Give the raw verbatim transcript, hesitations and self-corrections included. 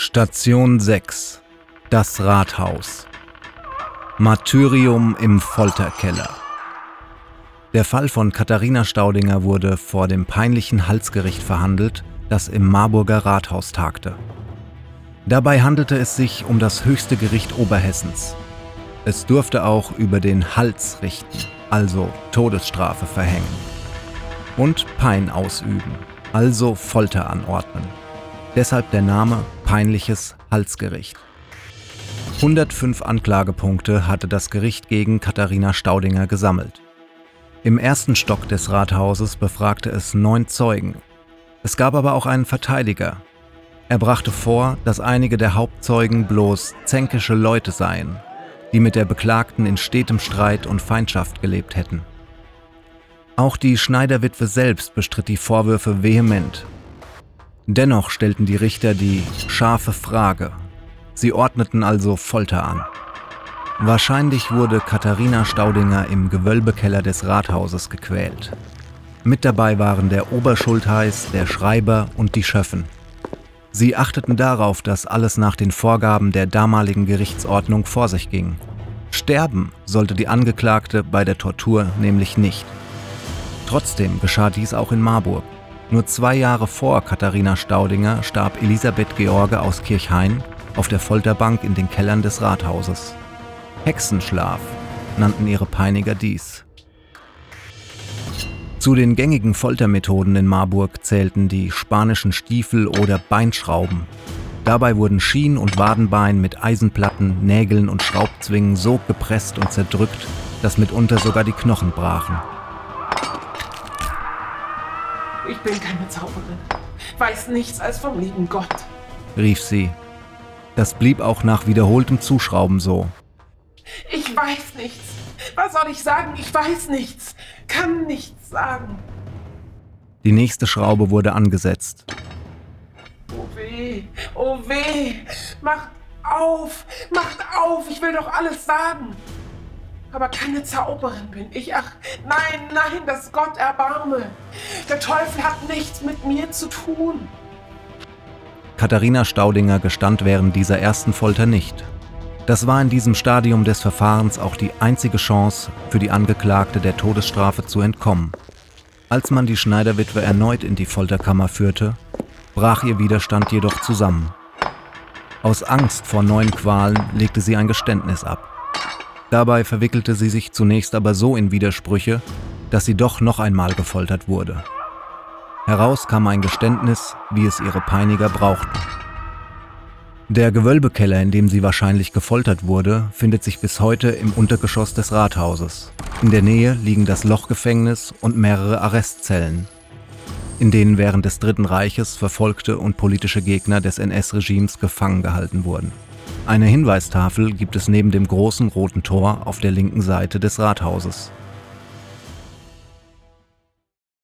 Station sechs. Das Rathaus. Martyrium im Folterkeller. Der Fall von Katharina Staudinger wurde vor dem peinlichen Halsgericht verhandelt, das im Marburger Rathaus tagte. Dabei handelte es sich um das höchste Gericht Oberhessens. Es durfte auch über den Hals richten, also Todesstrafe verhängen. Und Pein ausüben, also Folter anordnen. Deshalb der Name Peinliches Halsgericht. hundertfünf Anklagepunkte hatte das Gericht gegen Katharina Staudinger gesammelt. Im ersten Stock des Rathauses befragte es neun Zeugen. Es gab aber auch einen Verteidiger. Er brachte vor, dass einige der Hauptzeugen bloß zänkische Leute seien, die mit der Beklagten in stetem Streit und Feindschaft gelebt hätten. Auch die Schneiderwitwe selbst bestritt die Vorwürfe vehement. Dennoch stellten die Richter die scharfe Frage. Sie ordneten also Folter an. Wahrscheinlich wurde Katharina Staudinger im Gewölbekeller des Rathauses gequält. Mit dabei waren der Oberschultheiß, der Schreiber und die Schöffen. Sie achteten darauf, dass alles nach den Vorgaben der damaligen Gerichtsordnung vor sich ging. Sterben sollte die Angeklagte bei der Tortur nämlich nicht. Trotzdem geschah dies auch in Marburg. Nur zwei Jahre vor Katharina Staudinger starb Elisabeth George aus Kirchhain auf der Folterbank in den Kellern des Rathauses. Hexenschlaf nannten ihre Peiniger dies. Zu den gängigen Foltermethoden in Marburg zählten die spanischen Stiefel oder Beinschrauben. Dabei wurden Schien- und Wadenbein mit Eisenplatten, Nägeln und Schraubzwingen so gepresst und zerdrückt, dass mitunter sogar die Knochen brachen. Ich bin keine Zauberin, weiß nichts als vom lieben Gott, rief sie. Das blieb auch nach wiederholtem Zuschrauben so. Ich weiß nichts. Was soll ich sagen? Ich weiß nichts. Kann nichts sagen. Die nächste Schraube wurde angesetzt. Oh weh, oh weh. Macht auf, macht auf. Ich will doch alles sagen. Aber keine Zauberin bin ich. Ach, nein, nein, dass Gott erbarme. Der Teufel hat nichts mit mir zu tun. Katharina Staudinger gestand während dieser ersten Folter nicht. Das war in diesem Stadium des Verfahrens auch die einzige Chance für die Angeklagte, der Todesstrafe zu entkommen. Als man die Schneiderwitwe erneut in die Folterkammer führte, brach ihr Widerstand jedoch zusammen. Aus Angst vor neuen Qualen legte sie ein Geständnis ab. Dabei verwickelte sie sich zunächst aber so in Widersprüche, dass sie doch noch einmal gefoltert wurde. Heraus kam ein Geständnis, wie es ihre Peiniger brauchten. Der Gewölbekeller, in dem sie wahrscheinlich gefoltert wurde, findet sich bis heute im Untergeschoss des Rathauses. In der Nähe liegen das Lochgefängnis und mehrere Arrestzellen, in denen während des Dritten Reiches verfolgte und politische Gegner des N S-Regimes gefangen gehalten wurden. Eine Hinweistafel gibt es neben dem großen roten Tor auf der linken Seite des Rathauses.